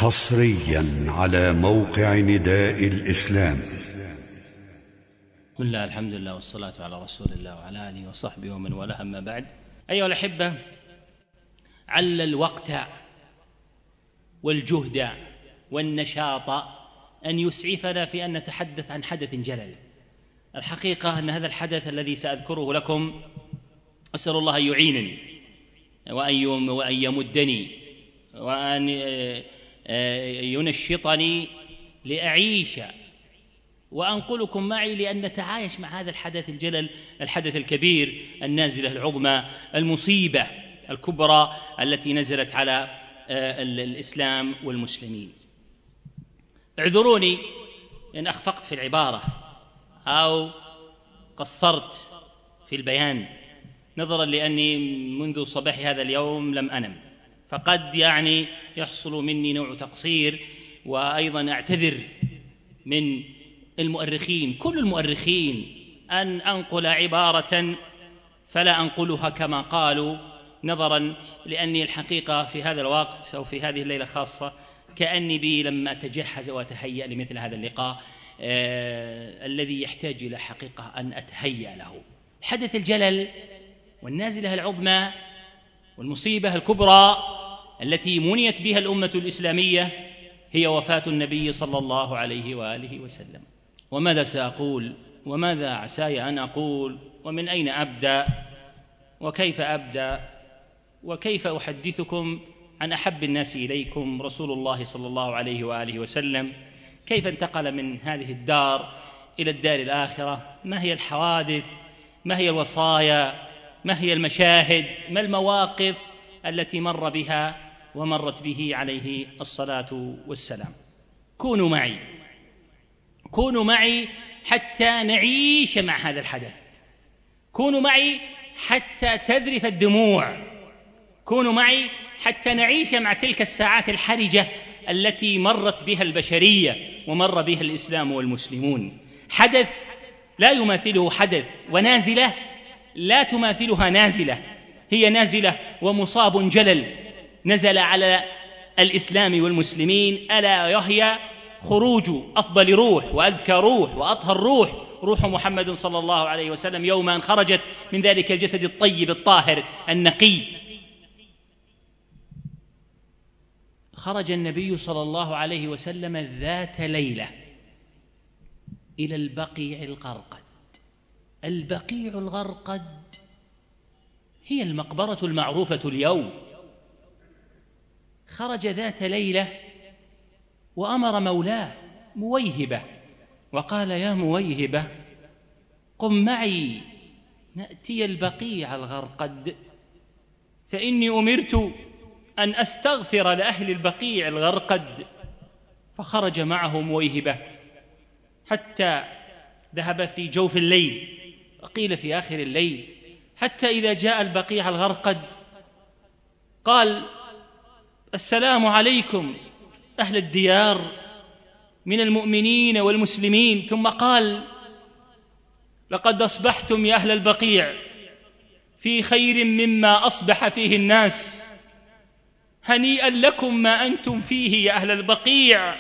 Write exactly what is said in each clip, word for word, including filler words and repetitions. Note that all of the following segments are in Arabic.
حصريا على موقع نداء الإسلام. بسم الله، الحمد لله، والصلاة على رسول الله وعلى آله وصحبه ومن والاه، أما بعد. أيها الأحبة، عل الوقت والجهد والنشاط أن يسعفنا في أن نتحدث عن حدث جلل. الحقيقة أن هذا الحدث الذي سأذكره لكم أسأل الله أن يعينني وأن يمدني وأن ينشطني لأعيش وأنقلكم معي، لأن نتعايش مع هذا الحدث الجلل، الحدث الكبير، النازلة العظمى، المصيبة الكبرى التي نزلت على الإسلام والمسلمين. اعذروني إن أخفقت في العبارة أو قصرت في البيان، نظرا لأني منذ صباح هذا اليوم لم أنم، فقد يعني يحصل مني نوع تقصير. وأيضا أعتذر من المؤرخين، كل المؤرخين، أن أنقل عبارة فلا أنقلها كما قالوا، نظرا لأني الحقيقة في هذا الوقت أو في هذه الليلة خاصة كأني بي لما أتجهز وأتهيأ لمثل هذا اللقاء آه الذي يحتاج إلى حقيقة أن أتهيأ له. حدث الجلل والنازلة العظمى والمصيبة الكبرى التي منيت بها الأمة الإسلامية هي وفاة النبي صلى الله عليه وآله وسلم. وماذا سأقول وماذا عساي أن أقول ومن أين أبدأ وكيف أبدأ وكيف أحدثكم عن أحب الناس إليكم رسول الله صلى الله عليه وآله وسلم، كيف انتقل من هذه الدار إلى الدار الآخرة، ما هي الحوادث، ما هي الوصايا، ما هي المشاهد، ما المواقف التي مر بها ومرت به عليه الصلاة والسلام. كونوا معي كونوا معي حتى نعيش مع هذا الحدث، كونوا معي حتى تذرف الدموع، كونوا معي حتى نعيش مع تلك الساعات الحرجة التي مرت بها البشرية ومر بها الإسلام والمسلمون. حدث لا يماثله حدث، ونازلة لا تماثلها نازلة، هي نازلة ومصاب جلل نزل على الإسلام والمسلمين، ألا وهي خروج أفضل روح وأزكى روح وأطهر روح، روح محمد صلى الله عليه وسلم، يوم أن خرجت من ذلك الجسد الطيب الطاهر النقي. خرج النبي صلى الله عليه وسلم ذات ليلة إلى البقيع الغرقد. البقيع الغرقد هي المقبرة المعروفة اليوم. خرج ذات ليلة وأمر مولاه مويهبة وقال: يا مويهبة، قم معي نأتي البقيع الغرقد، فإني أمرت أن أستغفر لأهل البقيع الغرقد. فخرج معه مويهبة حتى ذهب في جوف الليل، وقيل في آخر الليل، حتى إذا جاء البقيع الغرقد قال: السلام عليكم أهل الديار من المؤمنين والمسلمين. ثم قال: لقد أصبحتم يا أهل البقيع في خير مما أصبح فيه الناس، هنيئا لكم ما أنتم فيه يا أهل البقيع.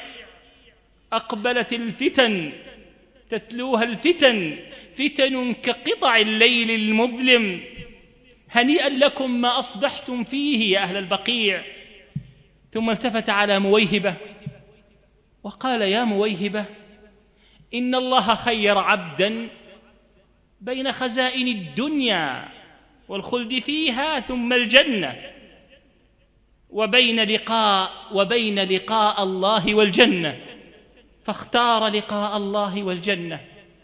أقبلت الفتن تتلوها الفتن، فتن كقطع الليل المظلم، هنيئا لكم ما أصبحتم فيه يا أهل البقيع. ثم التفت على مويهبة وقال: يا مويهبة، إن الله خير عبدا بين خزائن الدنيا والخلد فيها ثم الجنة، وبين لقاء وبين لقاء الله والجنة، فاختار لقاء الله والجنة.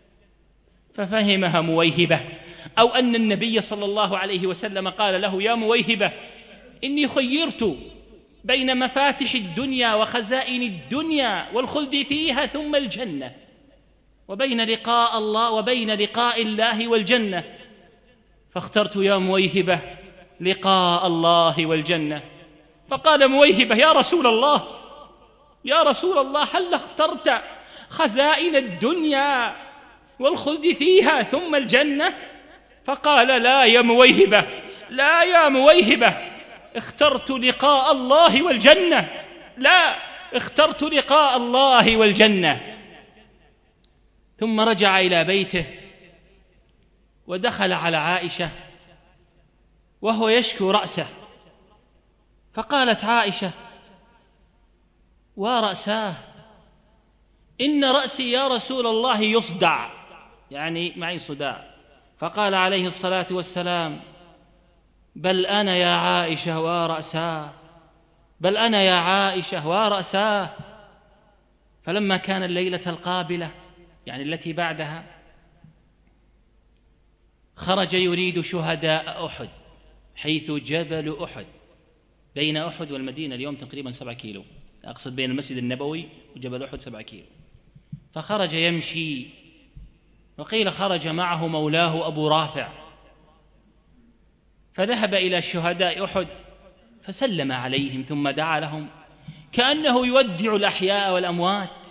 ففهمها مويهبة، أو أن النبي صلى الله عليه وسلم قال له: يا مويهبة، إني خيرت بين مفاتح الدنيا وخزائن الدنيا والخلد فيها ثم الجنة، وبين لقاء الله وبين لقاء الله والجنة، فاخترت يا مويهبة لقاء الله والجنة. فقال مويهبة: يا رسول الله يا رسول الله هل اخترت خزائن الدنيا والخلد فيها ثم الجنة؟ فقال: لا يا مويهبة، لا يا مويهبة، اخترت لقاء الله والجنة، لا اخترت لقاء الله والجنة. ثم رجع إلى بيته ودخل على عائشة وهو يشكو رأسه، فقالت عائشة: ورأساه، إن رأسي يا رسول الله يصدع، يعني معي صداع. فقال عليه الصلاة والسلام: بل أنا يا عائشة ورأساه، بل أنا يا عائشة ورأساه. فلما كان الليلة القابلة، يعني التي بعدها، خرج يريد شهداء أحد، حيث جبل أحد بين أحد والمدينة اليوم تقريبا سبعة كيلو، أقصد بين المسجد النبوي وجبل أحد سبعة كيلو. فخرج يمشي، وقيل خرج معه مولاه أبو رافع، فذهب إلى شهداء أحد فسلم عليهم ثم دعا لهم كأنه يودع الأحياء والأموات،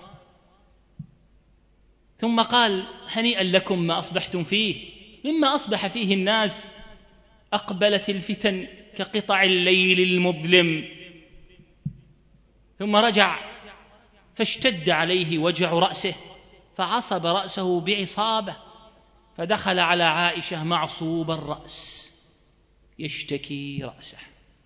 ثم قال: هنيئا لكم ما أصبحتم فيه، مما أصبح فيه الناس. أقبلت الفتن كقطع الليل المظلم. ثم رجع فاشتد عليه وجع رأسه، فعصب رأسه بعصابة، فدخل على عائشة معصوب الرأس يشتكي رأسه.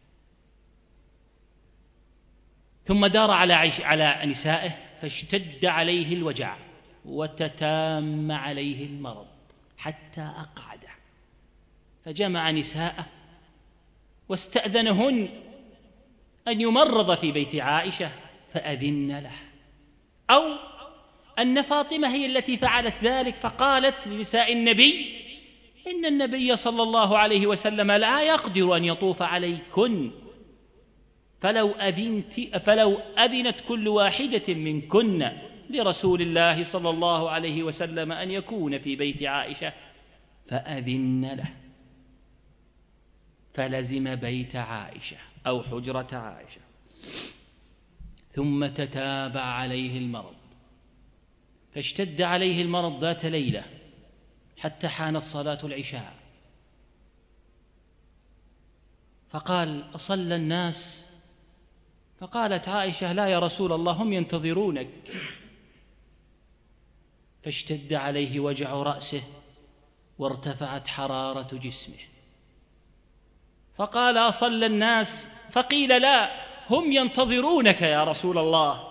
ثم دار على عيش على نسائه فاشتد عليه الوجع وتتام عليه المرض حتى أقعده، فجمع نساءه واستأذنهن أن يمرض في بيت عائشة فأذن له، أو أن فاطمة هي التي فعلت ذلك، فقالت لنساء النبي: إن النبي صلى الله عليه وسلم لا يقدر أن يطوف عليكن، فلو أذنت فلو أذنت كل واحدة منكن لرسول الله صلى الله عليه وسلم أن يكون في بيت عائشة فأذن له، فلزم بيت عائشة أو حجرة عائشة. ثم تتابع عليه المرض، فاشتد عليه المرض ذات ليلة حتى حانت صلاة العشاء، فقال: أصلى الناس؟ فقالت عائشة: لا يا رسول الله، هم ينتظرونك. فاشتد عليه وجع رأسه وارتفعت حرارة جسمه، فقال: أصلى الناس؟ فقيل: لا، هم ينتظرونك يا رسول الله.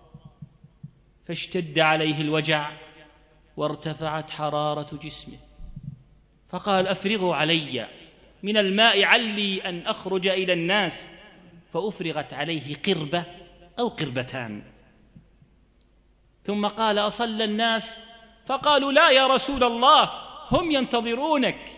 فاشتد عليه الوجع وارتفعت حرارة جسمه، فقال: أفرغوا علي من الماء علي أن أخرج إلى الناس. فأفرغت عليه قربة أو قربتان. ثم قال: أصلى الناس؟ فقالوا: لا يا رسول الله، هم ينتظرونك.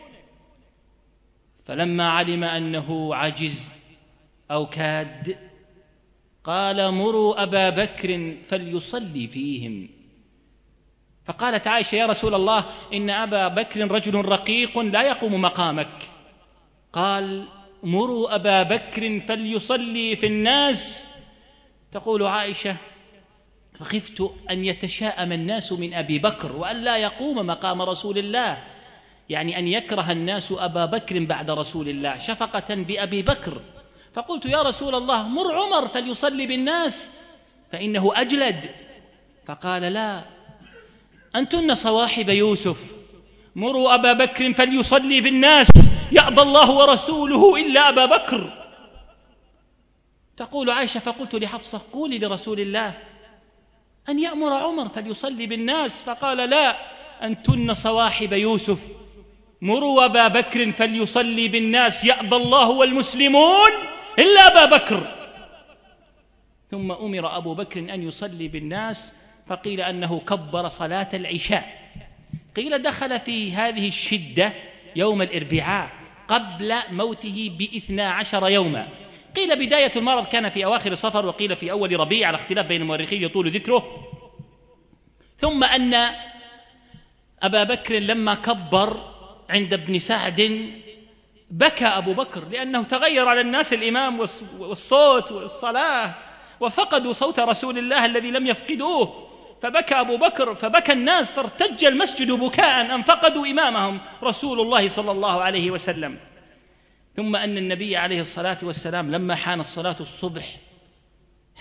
فلما علم أنه عجز أو كاد قال: مروا أبا بكر فليصلي فيهم. فقالت عائشة: يا رسول الله، إن أبا بكر رجل رقيق لا يقوم مقامك. قال: مروا أبا بكر فليصلي في الناس. تقول عائشة: فخفت أن يتشاءم الناس من أبي بكر وأن لا يقوم مقام رسول الله، يعني أن يكره الناس أبا بكر بعد رسول الله شفقة بأبي بكر. فقلت: يا رسول الله، مر عمر فليصلي بالناس فإنه أجلد. فقال: لا، أنتن صواحب يوسف، مروا أبا بكر فليصلي بالناس، يأبى الله ورسوله إلا أبا بكر. تقول عائشة: فقلت لحفصة: قولي لرسول الله أن يأمر عمر فليصلي بالناس. فقال: لا، أنتن صواحب يوسف، مروا أبا بكر فليصلي بالناس، يأبى الله والمسلمون إلا أبا بكر. ثم أمر أبو بكر أن يصلي بالناس، فقيل أنه كبر صلاة العشاء. قيل دخل في هذه الشدة يوم الأربعاء قبل موته باثنا عشر يوما. قيل بداية المرض كان في أواخر صفر، وقيل في أول ربيع، على اختلاف بين المؤرخين يطول ذكره. ثم أن أبا بكر لما كبر عند ابن سعد بكى أبو بكر، لأنه تغير على الناس الإمام والصوت والصلاة، وفقدوا صوت رسول الله الذي لم يفقدوه، فبكى أبو بكر، فبكى الناس، فارتج المسجد بكاء أن فقدوا إمامهم رسول الله صلى الله عليه وسلم. ثم أن النبي عليه الصلاة والسلام لما حانت صلاة الصبح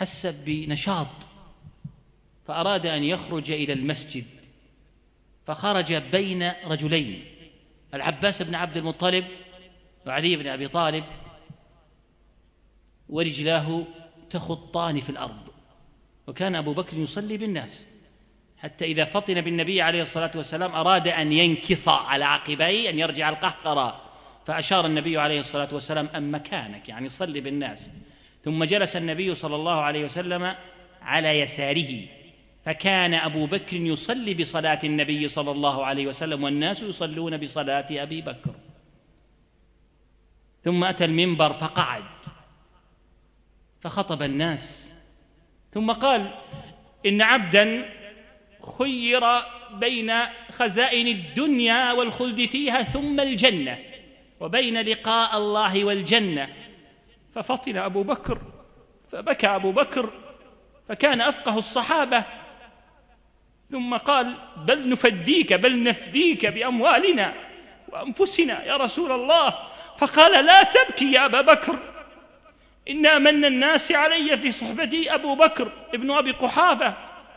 حس بنشاط فأراد أن يخرج إلى المسجد، فخرج بين رجلين، العباس بن عبد المطلب وعلي بن أبي طالب، ورجلاه تخطان في الأرض، وكان أبو بكر يصلي بالناس، حتى إذا فطن بالنبي عليه الصلاة والسلام أراد أن ينكص على عقبيه، أن يرجع القهقرة، فأشار النبي عليه الصلاة والسلام أم مكانك، يعني صلي بالناس. ثم جلس النبي صلى الله عليه وسلم على يساره، فكان أبو بكر يصلي بصلاة النبي صلى الله عليه وسلم والناس يصلون بصلاة أبي بكر. ثم أتى المنبر فقعد فخطب الناس، ثم قال: إن عبدا خير بين خزائن الدنيا والخلد فيها ثم الجنة، وبين لقاء الله والجنة. ففطن أبو بكر فبكى أبو بكر، فكان أفقه الصحابة، ثم قال: بل نفديك بل نفديك بأموالنا وأنفسنا يا رسول الله. فقال: لا تبكي يا أبا بكر، إن أمن الناس علي في صحبتي أبو بكر ابن أبي قحافة،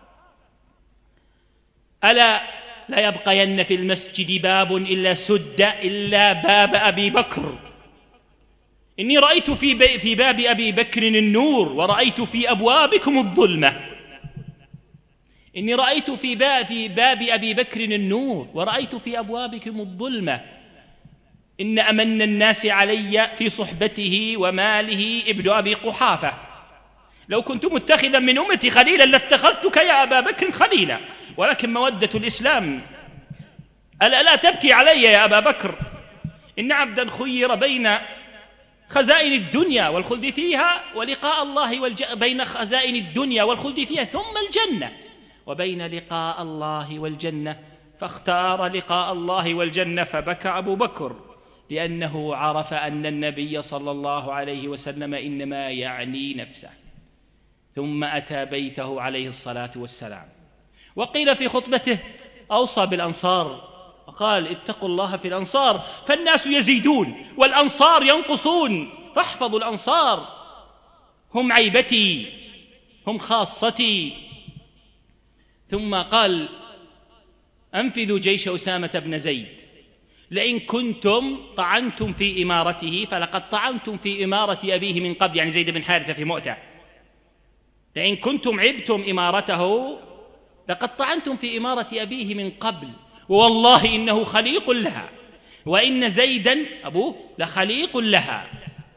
ألا لا يبقين في المسجد باب إلا سد إلا باب أبي بكر، إني رأيت في, في باب أبي بكر النور ورأيت في أبوابكم الظلمة. إني رأيت في باب, في باب أبي بكر النور ورأيت في أبوابكم الظلمة. إن أمن الناس علي في صحبته وماله ابن أبي قحافة، لو كنت متخذا من أمتي خليلا لاتخذتك يا أبا بكر خليلا، ولكن مودة الإسلام. ألا لا تبكي علي يا أبا بكر، إن عبدا خير بين خزائن الدنيا والخلد فيها ولقاء الله والج... بين خزائن الدنيا والخلد فيها ثم الجنة، وبين لقاء الله والجنة، فاختار لقاء الله والجنة. فبكى أبو بكر لأنه عرف أن النبي صلى الله عليه وسلم إنما يعني نفسه. ثم أتى بيته عليه الصلاة والسلام، وقيل في خطبته أوصى بالأنصار وقال: اتقوا الله في الأنصار فالناس يزيدون والأنصار ينقصون، فاحفظوا الأنصار، هم عيبتي هم خاصتي. ثم قال: أنفذوا جيش أسامة بن زيد، لئن كنتم طعنتم في إمارته فلقد طعنتم في إمارة أبيه من قبل، يعني زيد بن حارثة في مؤتة، لئن كنتم عبتم إمارته لقد طعنتم في إمارة أبيه من قبل، والله إنه خليق لها، وإن زيدا أبوه لخليق لها.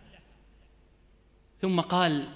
ثم قال: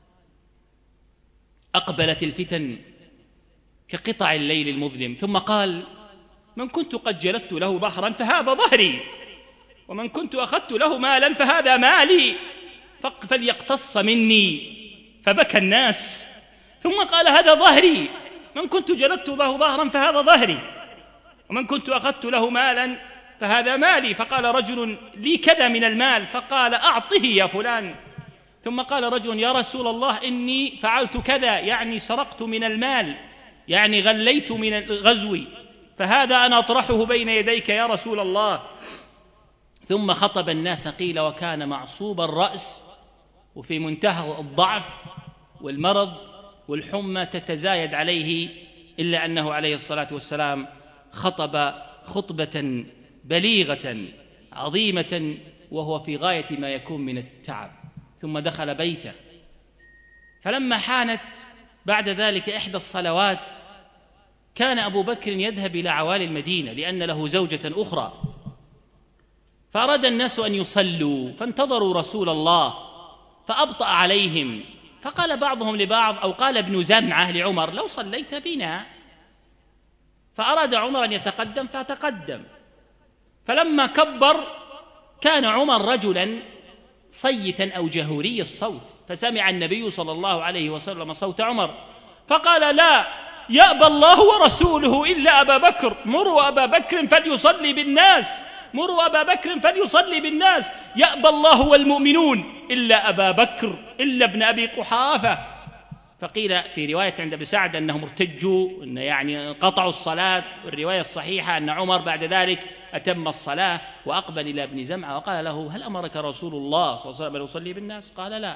أقبلت الفتن كقطع الليل المظلم. ثم قال: من كنت قد جلدت له ظهرا فهذا ظهري، ومن كنت أخذت له مالا فهذا مالي، فليقتص مني. فبكى الناس. ثم قال: هذا ظهري، من كنت جلدت له ظهرا فهذا ظهري، ومن كنت أخذت له مالا فهذا مالي. فقال رجل: لي كذا من المال، فقال: أعطه يا فلان. ثم قال رجل: يا رسول الله إني فعلت كذا، يعني سرقت من المال، يعني غليت من الغزو، فهذا أنا أطرحه بين يديك يا رسول الله. ثم خطب الناس، قيل وكان معصوب الرأس وفي منتهى الضعف والمرض والحمى تتزايد عليه، إلا أنه عليه الصلاة والسلام خطب خطبة بليغة عظيمة وهو في غاية ما يكون من التعب. ثم دخل بيته، فلما حانت بعد ذلك إحدى الصلوات كان أبو بكر يذهب إلى عوالي المدينة لأن له زوجة أخرى، فأراد الناس أن يصلوا فانتظروا رسول الله فأبطأ عليهم، فقال بعضهم لبعض، أو قال ابن زمعة لعمر: لو صليت بنا. فأراد عمر أن يتقدم فتقدم، فلما كبر كان عمر رجلا صيتا أو جهوري الصوت، فسمع النبي صلى الله عليه وسلم صوت عمر فقال: لا يأبى الله ورسوله إلا أبا بكر، مروا أبا بكر فليصلي بالناس، مروا أبا بكر فليصلي بالناس، يأبى الله والمؤمنون إلا أبا بكر إلا ابن أبي قحافة. فقيل في رواية عند ابن سعد أنهم ارتجوا، أن يعني قطعوا الصلاة، والرواية الصحيحة أن عمر بعد ذلك أتم الصلاة وأقبل إلى ابن زمعة وقال له: هل أمرك رسول الله صلى الله عليه وسلم أن يصلي بالناس؟ قال: لا،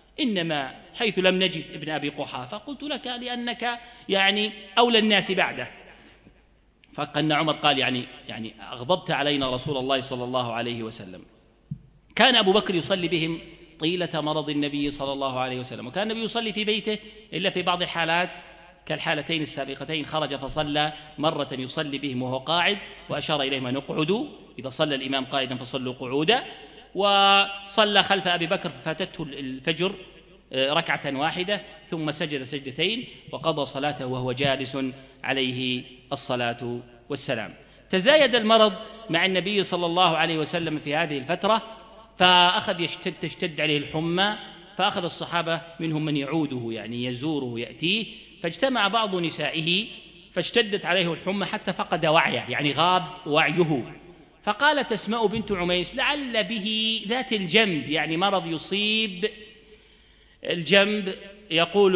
إنما حيث لم نجد ابن أبي قحافة قلت لك لأنك يعني أولى الناس بعده. فكأن عمر قال يعني يعني أغضبت علينا رسول الله صلى الله عليه وسلم. كان أبو بكر يصلي بهم طيلة مرض النبي صلى الله عليه وسلم، وكان النبي يصلي في بيته إلا في بعض الحالات كالحالتين السابقتين، خرج فصلى مرة يصلي بهم وهو قاعد وأشار إليهم أن يقعدوا، إذا صلى الإمام قائدا فصلوا قعودا، وصلى خلف أبي بكر ففاتته الفجر ركعة واحدة ثم سجد سجدتين وقضى صلاته وهو جالس عليه الصلاة والسلام. تزايد المرض مع النبي صلى الله عليه وسلم في هذه الفترة، فأخذ يشتد تشتد عليه الحمى، فأخذ الصحابة منهم من يعوده يعني يزوره يأتيه، فاجتمع بعض نسائه فاشتدت عليه الحمى حتى فقد وعيه يعني غاب وعيه. فقالت أسماء بنت عميس لعل به ذات الجنب، يعني مرض يصيب الجنب. يقول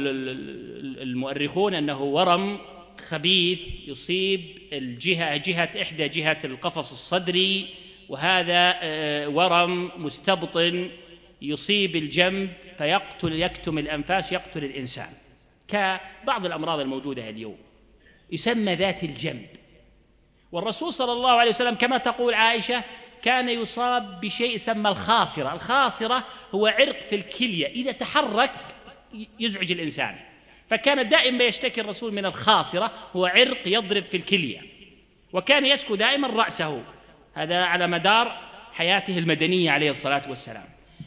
المؤرخون أنه ورم خبيث يصيب الجهة جهة إحدى جهة القفص الصدري، وهذا ورم مستبطن يصيب الجنب فيقتل يكتم الأنفاس يقتل الإنسان، كبعض الأمراض الموجودة اليوم، يسمى ذات الجنب. والرسول صلى الله عليه وسلم كما تقول عائشة كان يصاب بشيء يسمى الخاصرة. الخاصرة هو عرق في الكلية إذا تحرك يزعج الإنسان، فكان دائما يشتكي الرسول من الخاصرة، هو عرق يضرب في الكلية، وكان يشكو دائما رأسه، هذا على مدار حياته المدنية عليه الصلاة والسلام.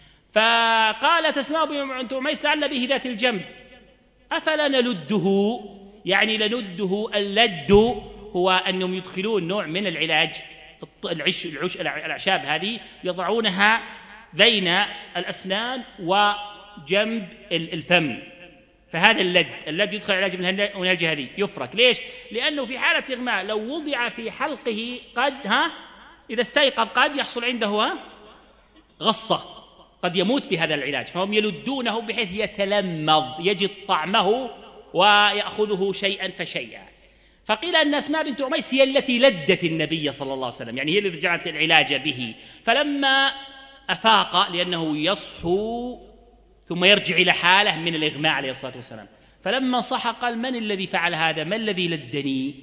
فقالت أسماء بنت عميس لعل به ذات الجنب أفلا نلده، يعني لنده. اللد هو أنهم يدخلون نوع من العلاج، العش العش الأعشاب هذه يضعونها بين الأسنان وجنب الفم، فهذا اللد اللد يدخل علاج من الجهة هذه يفرك. ليش؟ لأنه في حالة إغماء لو وضع في حلقه قد ها إذا استيقظ قد يحصل عنده ها غصة، قد يموت بهذا العلاج، فهم يلدونه بحيث يتلمض يجد طعمه ويأخذه شيئا فشيئا. فقيل أن أسماء بنت عميس هي التي لدت النبي صلى الله عليه وسلم، يعني هي التي جعلت العلاج به. فلما أفاق، لأنه يصحو ثم يرجع إلى حاله من الإغماء عليه الصلاة والسلام، فلما صحى قال من الذي فعل هذا؟ ما الذي لدني؟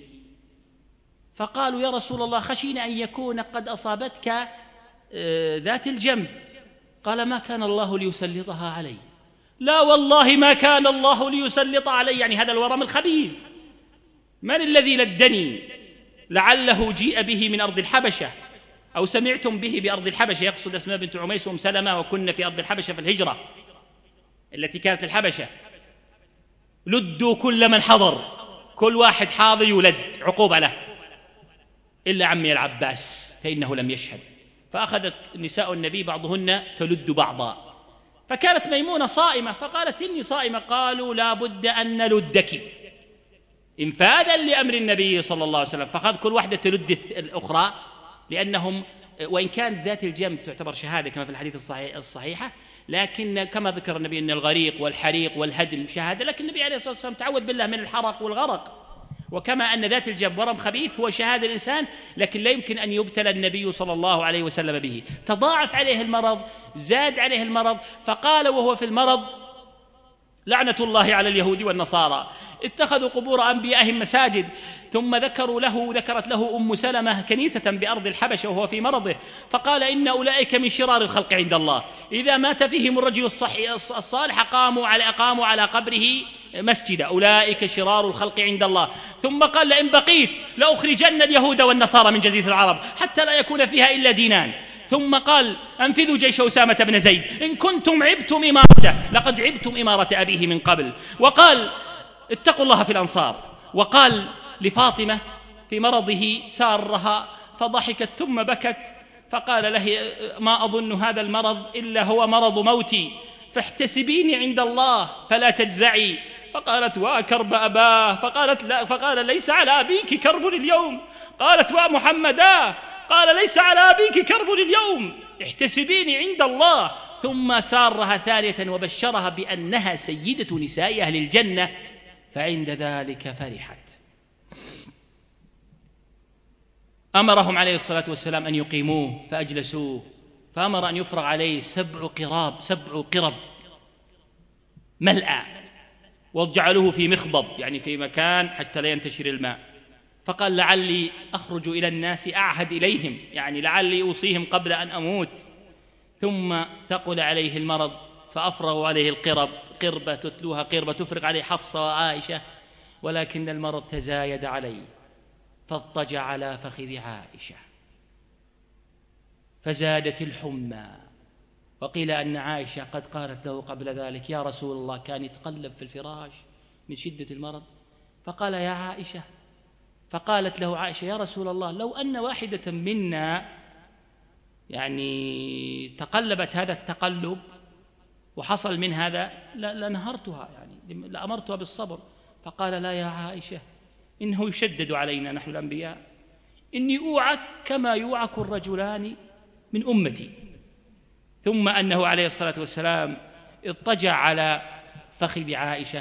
فقالوا يا رسول الله خشينا أن يكون قد أصابتك ذات الجنب. قال ما كان الله ليسلطها علي. لا والله ما كان الله ليسلط علي، يعني هذا الورم الخبيث. من الذي لدني؟ لعله جيء به من أرض الحبشة أو سمعتم به بأرض الحبشة، يقصد أسماء بنت عميس وأم سلمة، وكنا في أرض الحبشة في الهجرة التي كانت الحبشة. لدوا كل من حضر، كل واحد حاضر يلد عقوبة له، إلا عمي العباس فإنه لم يشهد. فأخذت نساء النبي بعضهن تلد بعضا، فكانت ميمونة صائمة فقالت إني صائمة. قالوا لا بد أن نلدك انفاذا لأمر النبي صلى الله عليه وسلم، فأخذ كل واحدة تلد الأخرى، لأنهم وإن كانت ذات الجنب تعتبر شهادة كما في الحديث الصحيحة، لكن كما ذكر النبي أن الغريق والحريق والهدم شهادة، لكن النبي عليه الصلاة والسلام تعوذ بالله من الحرق والغرق. وكما أن ذات الجنب ورم خبيث هو شهادة الإنسان، لكن لا يمكن أن يبتلى النبي صلى الله عليه وسلم به. تضاعف عليه المرض، زاد عليه المرض، فقال وهو في المرض لعنة الله على اليهود والنصارى اتخذوا قبور أنبيائهم مساجد. ثم ذكروا له ذكرت له أم سلمة كنيسة بأرض الحبشة وهو في مرضه، فقال إن أولئك من شرار الخلق عند الله، إذا مات فيهم الرجل الصالح قاموا على أقاموا على قبره مسجدا، أولئك شرار الخلق عند الله. ثم قال لئن بقيت لأخرجن اليهود والنصارى من جزيرة العرب حتى لا يكون فيها إلا دينان. ثم قال أنفذوا جيش أسامة بن زيد إن كنتم عبتم إمارته لقد عبتم إمارة أبيه من قبل. وقال اتقوا الله في الأنصار. وقال لفاطمة في مرضه سارها فضحكت ثم بكت، فقال له ما أظن هذا المرض إلا هو مرض موتي، فاحتسبيني عند الله فلا تجزعي. فقالت وكرب أباه، فقالت لا، فقال ليس على أبيك كرب اليوم. قالت ومحمدا، قال ليس على أبيك كرب اليوم، احتسبيني عند الله. ثم سارها ثانية وبشرها بأنها سيدة نساء أهل الجنة، فعند ذلك فرحت. أمرهم عليه الصلاة والسلام أن يقيموه فأجلسوه، فأمر أن يفرغ عليه سبع قراب سبع قرب ملأى، وجعلوه في مخضب يعني في مكان حتى لا ينتشر الماء. فقال لعلي أخرج إلى الناس أعهد إليهم، يعني لعلي أوصيهم قبل أن أموت. ثم ثقل عليه المرض فأفرغوا عليه القرب، قربة تتلوها قربة تفرغ عليه حفصة وعائشة، ولكن المرض تزايد عليه فاضطجع على فخذ عائشة فزادت الحمى. وقيل أن عائشة قد قالت له قبل ذلك: يا رسول الله، كان يتقلب في الفراش من شدة المرض. فقال: يا عائشة، فقالت له عائشة: يا رسول الله، لو أن واحدة منا يعني تقلبت هذا التقلب وحصل من هذا لنهرتها، يعني لأمرتها بالصبر. فقال: لا يا عائشة، إنه يشدد علينا نحن الأنبياء، إني أوعك كما يوعك الرجلان من أمتي. ثم أنه عليه الصلاة والسلام اضطجع على فخذ عائشة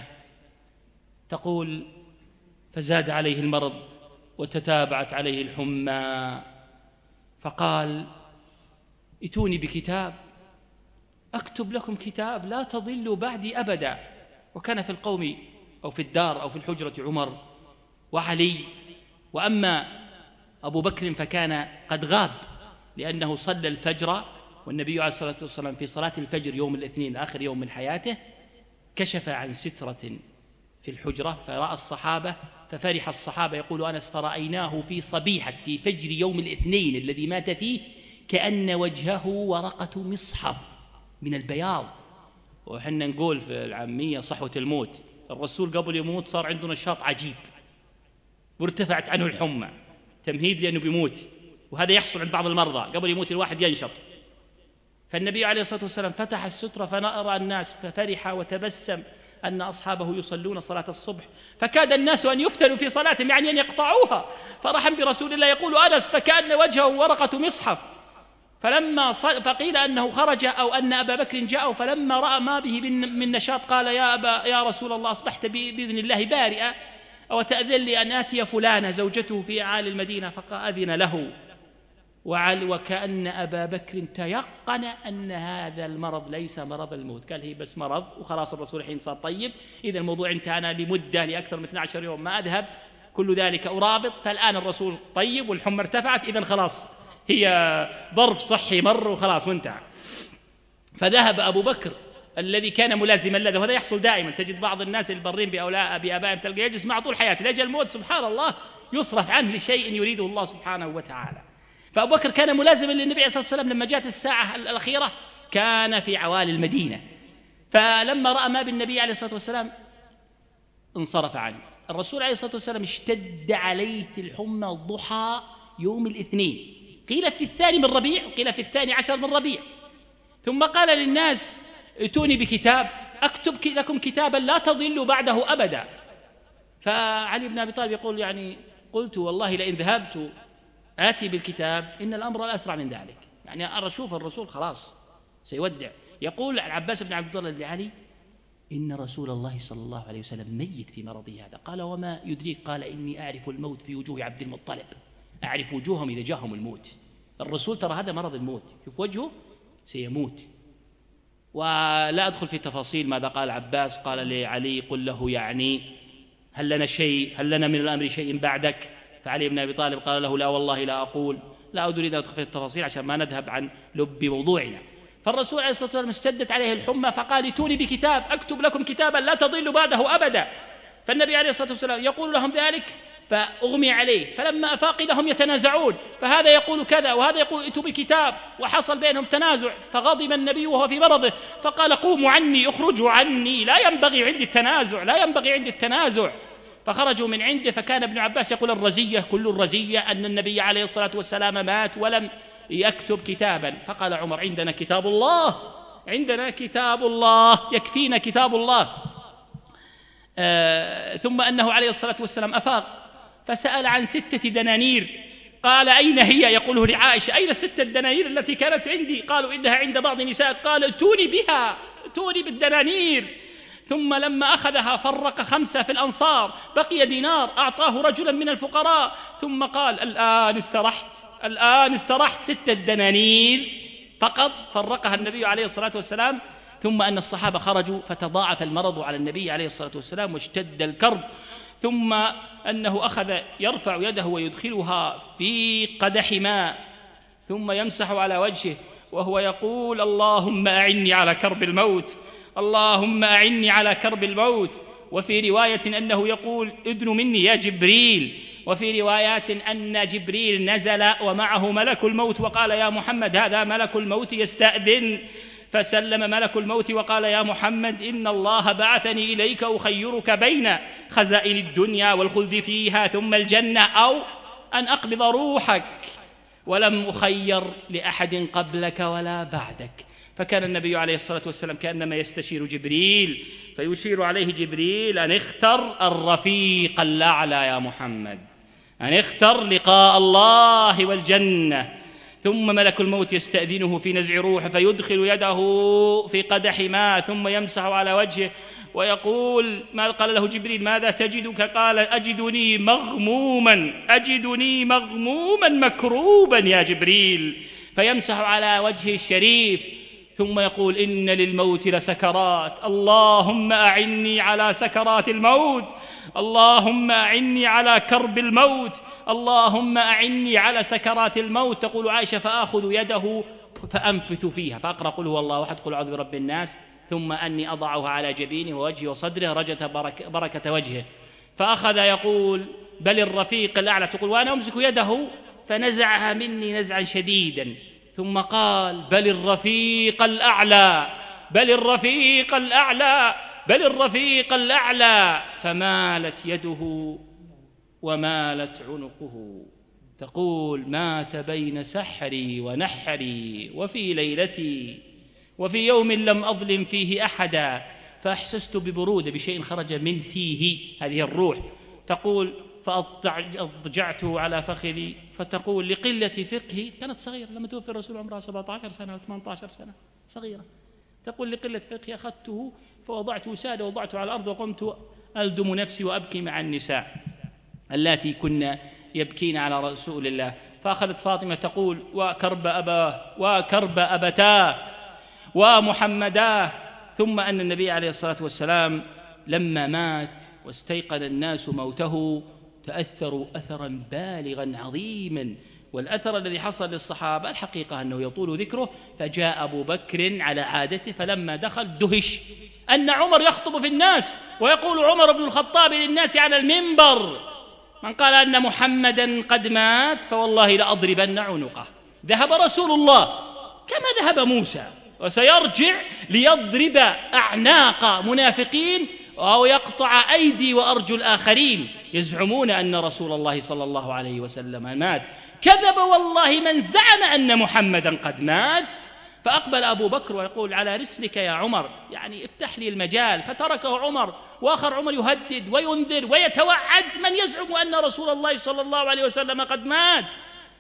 تقول: فزاد عليه المرض وتتابعت عليه الحمى، فقال: ائتوني بكتاب أكتب لكم كتاب لا تضلوا بعدي أبدا. وكان في القوم أو في الدار أو في الحجرة عمر وعلي، وأما أبو بكر فكان قد غاب لأنه صلى الفجر، والنبي عليه الصلاة والسلام في صلاة الفجر يوم الاثنين آخر يوم من حياته كشف عن سترة في الحجرة فرأى الصحابة، ففرح الصحابة يقول أنس: فرأيناه في صبيحة في فجر يوم الاثنين الذي مات فيه كأن وجهه ورقة مصحف من البياض. وحنا نقول في العامية صحوة الموت، الرسول قبل يموت صار عنده نشاط عجيب وارتفعت عنه الحمى، تمهيد لأنه بيموت، وهذا يحصل عند بعض المرضى قبل يموت الواحد ينشط. فالنبي عليه الصلاة والسلام فتح السترة فنأرى الناس ففرح وتبسم أن أصحابه يصلون صلاة الصبح، فكاد الناس أن يفتنوا في صلاتهم، يعني أن يقطعوها، فرحم برسول الله. يقول أنس: فكأن وجهه ورقة مصحف. فلما فقيل أنه خرج أو أن أبا بكر جاءه، فلما رأى ما به من نشاط قال: يا أبا يا رسول الله، أصبحت بإذن الله بارئا، أو تأذن لي أن آتي فلانة زوجته في أعالي المدينة؟ فأذن له، وكأن أبا بكر تيقن أن هذا المرض ليس مرض الموت، قال: هي بس مرض وخلاص، الرسول حين صار طيب، إذا الموضوع انتهى، أنا لمدة لأكثر من اثني عشر يوم ما أذهب، كل ذلك أرابط، فالآن الرسول طيب والحمى ارتفعت، إذا خلاص هي ظرف صحي مر وخلاص وانتهى. فذهب أبو بكر الذي كان ملازما له، وهذا يحصل دائما، تجد بعض الناس البرين بآبائهم تلقى يجلس مع طول حياته لأجل الموت سبحان الله يصرف عنه لشيء يريده الله سبحانه وتعالى. فأبو بكر كان ملازما للنبي عليه الصلاة والسلام لما جاءت الساعة الأخيرة، كان في عوالي المدينة، فلما رأى ما بالنبي عليه الصلاة والسلام انصرف عنه. الرسول عليه الصلاة والسلام اشتد عليه الحمى ضحى يوم الاثنين، قيل في الثاني من ربيع وقيل في الثاني عشر من ربيع، ثم قال للناس: ائتوني بكتاب أكتب لكم كتابا لا تضلوا بعده أبدا. فعلي بن أبي طالب يقول: يعني قلت والله لئن ذهبت آتي بالكتاب إن الأمر الأسرع من ذلك، يعني أرى شوف الرسول خلاص سيودع. يقول العباس بن عبد الله لعلي: إن رسول الله صلى الله عليه وسلم ميت في مرضه هذا. قال: وما يدريك؟ قال: إني أعرف الموت في وجوه عبد المطلب، أعرف وجوههم إذا جاءهم الموت. الرسول ترى هذا مرض الموت، شوف وجهه سيموت. ولا أدخل في تفاصيل ماذا قال العباس. قال لعلي: قل له يعني هل لنا شيء هل لنا من الأمر شيء بعدك؟ فعلي بن أبي طالب قال له: لا والله لا أقول، لا أريد أن أدخل في التفاصيل عشان ما نذهب عن لب موضوعنا. فالرسول عليه الصلاة والسلام استدت عليه الحمى فقال: ائتوني بكتاب أكتب لكم كتابا لا تضلوا بعده أبدا. فالنبي عليه الصلاة والسلام يقول لهم ذلك فأغمي عليه، فلما أفاق إذا هم يتنازعون، فهذا يقول كذا وهذا يقول ائتوا بكتاب، وحصل بينهم تنازع، فغضب النبي وهو في مرضه فقال: قوموا عني، اخرجوا عني، لا ينبغي عندي التنازع، لا ينبغي عندي التنازع. فخرجوا من عنده. فكان ابن عباس يقول: الرزية كل الرزية أن النبي عليه الصلاة والسلام مات ولم يكتب كتابا. فقال عمر: عندنا كتاب الله، عندنا كتاب الله، يكفينا كتاب الله. آه ثم أنه عليه الصلاة والسلام أفاق فسأل عن ستة دنانير، قال: أين هي؟ يقوله لعائشة: أين الستة دنانير التي كانت عندي؟ قالوا: إنها عند بعض النساء. قال: ائتوني بها، ائتوني بالدنانير. ثم لما أخذها فرق خمسة في الأنصار، بقي دينار أعطاه رجلا من الفقراء، ثم قال: الآن استرحت، الآن استرحت، ستة دنانير فقط فرقها النبي عليه الصلاة والسلام ثم أن الصحابة خرجوا فتضاعف المرض على النبي عليه الصلاة والسلام واشتد الكرب، ثم أنه أخذ يرفع يده ويدخلها في قدح ماء ثم يمسح على وجهه وهو يقول: اللهم أعني على كرب الموت، اللهم أعني على كرب الموت. وفي رواية أنه يقول: ادن مني يا جبريل. وفي روايات أن جبريل نزل ومعه ملك الموت وقال: يا محمد هذا ملك الموت يستأذن، فسلم ملك الموت وقال: يا محمد إن الله بعثني إليك أخيرك بين خزائن الدنيا والخلد فيها ثم الجنة أو أن أقبض روحك، ولم أخير لأحد قبلك ولا بعدك. فكان النبي عليه الصلاة والسلام كأنما يستشير جبريل فيشير عليه جبريل أن اختر الرفيق الأعلى يا محمد، أن اختر لقاء الله والجنة. ثم ملك الموت يستأذنه في نزع روحه فيدخل يده في قدح ماء ثم يمسح على وجهه ويقول: ما قال له جبريل: ماذا تجدك؟ قال: أجدني مغموما أجدني مغموما مكروبا يا جبريل. فيمسح على وجهه الشريف ثم يقول: إن للموت لسكرات، اللهم أعني على سكرات الموت، اللهم أعني على كرب الموت، اللهم أعني على سكرات الموت. تقول عائشة: فآخذ يده فأنفث فيها فأقرأ قل هو الله أحد قل أعوذ برب الناس، ثم أني أضعها على جبينه ووجهه وصدره رجة بركة, بركة وجهه. فأخذ يقول: بل الرفيق الأعلى. تقول: وأنا أمسك يده فنزعها مني نزعا شديدا، ثم قال: بل الرفيق الأعلى، بل الرفيق الأعلى، بل الرفيق الأعلى. فمالت يده ومالت عنقه. تقول: مات بين سحري ونحري وفي ليلتي وفي يوم لم أظلم فيه أحدا، فأحسست ببرودة بشيء خرج من فيه، هذه الروح. تقول: فأضجعته على فخذي. فتقول: لقلة فقهي، كانت صغيرة لما توفي الرسول عمرها سبعة عشر سنة أو ثمانية عشر سنة، صغيرة. تقول: لقلة فقهي أخذته فوضعته سادة ووضعته على الأرض وقمت ألدم نفسي وأبكي مع النساء اللاتي كنا يبكين على رسول الله. فأخذت فاطمة تقول: وكرب أباه وكرب أبتاه ومحمداه. ثم أن النبي عليه الصلاة والسلام لما مات واستيقن الناس موته تأثروا أثرا بالغا عظيما. والأثر الذي حصل للصحابة الحقيقة أنه يطول ذكره. فجاء أبو بكر على عادته فلما دخل دهش أن عمر يخطب في الناس ويقول عمر بن الخطاب للناس على المنبر: من قال أن محمدا قد مات فوالله لأضربن عنقه. ذهب رسول الله كما ذهب موسى وسيرجع ليضرب أعناق منافقين أو يقطع أيدي وأرجل الآخرين يزعمون أن رسول الله صلى الله عليه وسلم مات. كذب والله من زعم أن محمدا قد مات. فأقبل أبو بكر ويقول: على رسلك يا عمر، يعني افتح لي المجال. فتركه عمر، وآخر عمر يهدد وينذر ويتوعد من يزعم أن رسول الله صلى الله عليه وسلم قد مات.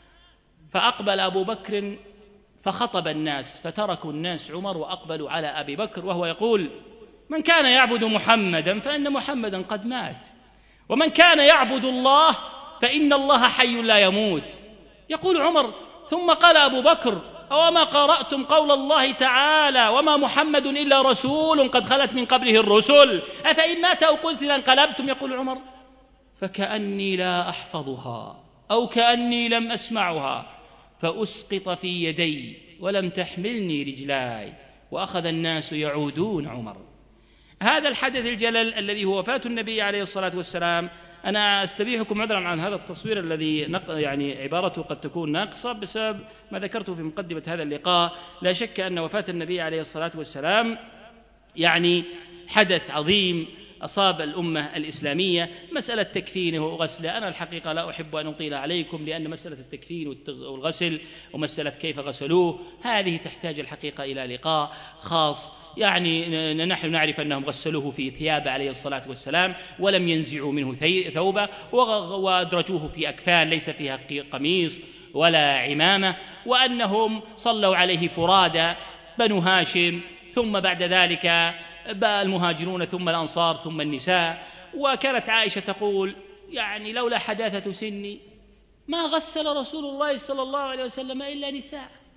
فأقبل أبو بكر فخطب الناس فتركوا الناس عمر وأقبلوا على أبي بكر وهو يقول: من كان يعبد محمدا فإن محمدا قد مات، ومن كان يعبد الله فإن الله حي لا يموت. يقول عمر: ثم قال أبو بكر: أوما قرأتم قول الله تعالى: وما محمد إلا رسول قد خلت من قبله الرسل أفإن مات أو قتل انقلبتم؟ يقول عمر: فكأني لا أحفظها أو كأني لم أسمعها، فأسقط في يدي ولم تحملني رجلاي. وأخذ الناس يعودون عمر. هذا الحدث الجلل الذي هو وفاة النبي عليه الصلاة والسلام. أنا أستبيحكم عذرا عن هذا التصوير الذي يعني عبارته قد تكون ناقصة بسبب ما ذكرته في مقدمة هذا اللقاء. لا شك أن وفاة النبي عليه الصلاة والسلام يعني حدث عظيم أصاب الأمة الإسلامية. مسألة تكفينه وغسله أنا الحقيقة لا أحب أن أطيل عليكم، لأن مسألة التكفين والغسل ومسألة كيف غسلوه هذه تحتاج الحقيقة إلى لقاء خاص. يعني نحن نعرف أنهم غسلوه في ثياب عليه الصلاة والسلام ولم ينزعوا منه ثوبه وأدرجوه في أكفان ليس فيها قميص ولا عمامة، وأنهم صلوا عليه فرادى بنو هاشم، ثم بعد ذلك المهاجرون ثم الأنصار ثم النساء. وكانت عائشة تقول: يعني لولا حداثة سني ما غسل رسول الله صلى الله عليه وسلم إلا نساء،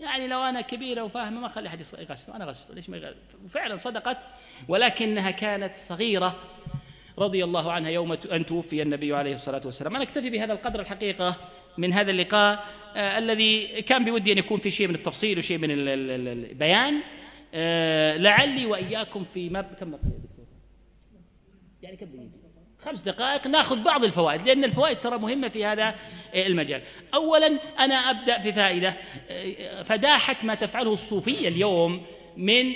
يعني لو أنا كبيرة وفاهمة ما أخلي أحد يغسل، أنا غسل ليش ما يغسل؟ وفعلا صدقت، ولكنها كانت صغيرة رضي الله عنها يوم أن توفي النبي عليه الصلاة والسلام. أنا أكتفي بهذا القدر الحقيقة من هذا اللقاء آه الذي كان بودي أن يكون في شيء من التفصيل وشيء من البيان. آه لعلي وإياكم في مب... كم دقيقة دكتور؟ يعني كم دقيقة؟ خمس دقائق نأخذ بعض الفوائد، لأن الفوائد ترى مهمة في هذا المجال. أولا أنا أبدأ في فائدة فداحة ما تفعله الصوفية اليوم من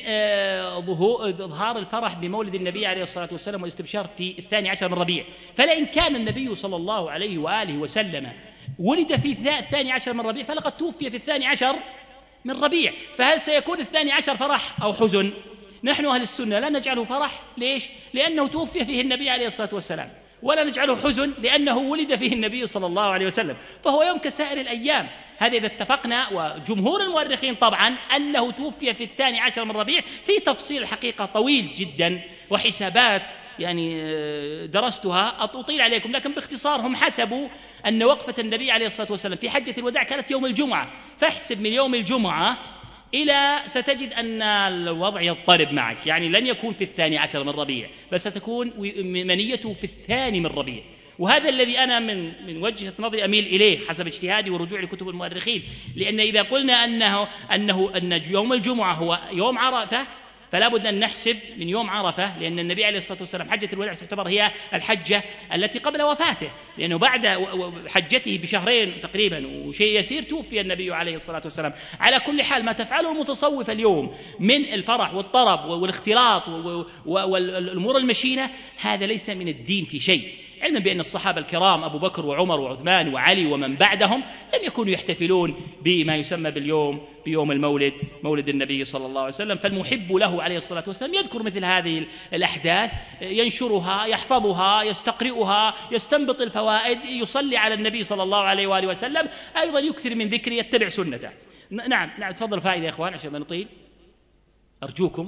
إظهار الفرح بمولد النبي عليه الصلاة والسلام والاستبشار في الثاني عشر من ربيع. فلئن كان النبي صلى الله عليه وآله وسلم ولد في الثاني عشر من ربيع فلقد توفي في الثاني عشر من ربيع، فهل سيكون الثاني عشر فرح أو حزن؟ نحن أهل السنة لا نجعله فرح. ليش؟ لأنه توفي فيه النبي عليه الصلاة والسلام، ولا نجعله حزن لأنه ولد فيه النبي صلى الله عليه وسلم، فهو يوم كسائر الأيام. هذا إذا اتفقنا، وجمهور المؤرخين طبعا أنه توفي في الثاني عشر من ربيع، في تفصيل الحقيقة طويل جدا وحسابات يعني درستها أطيل عليكم، لكن باختصار هم حسبوا أن وقفة النبي عليه الصلاة والسلام في حجة الوداع كانت يوم الجمعة، فاحسب من يوم الجمعة إلى ستجد أن الوضع يضطرب معك، يعني لن يكون في الثاني عشر من ربيع، بل ستكون منيته في الثاني من ربيع. وهذا الذي أنا من من وجهة نظري أميل إليه حسب اجتهادي ورجوع لكتب المؤرخين، لأن إذا قلنا أنه أنه أن يوم الجمعة هو يوم عرفة فلا بد أن نحسب من يوم عرفة، لأن النبي عليه الصلاة والسلام حجة الوداع تعتبر هي الحجة التي قبل وفاته، لأنه بعد حجته بشهرين تقريبا وشيء يسير توفي النبي عليه الصلاة والسلام. على كل حال ما تفعله المتصوف اليوم من الفرح والطرب والاختلاط والأمور المشينة هذا ليس من الدين في شيء، علما بأن الصحابة الكرام أبو بكر وعمر وعثمان وعلي ومن بعدهم لم يكونوا يحتفلون بما يسمى باليوم بيوم المولد، مولد النبي صلى الله عليه وسلم. فالمحب له عليه الصلاة والسلام يذكر مثل هذه الأحداث، ينشرها، يحفظها، يستقرئها، يستنبط الفوائد، يصلي على النبي صلى الله عليه وآله وسلم، أيضا يكثر من ذكره، يتبع سنته. نعم نعم تفضل فائدة يا إخوان عشان ما نطيل. أرجوكم،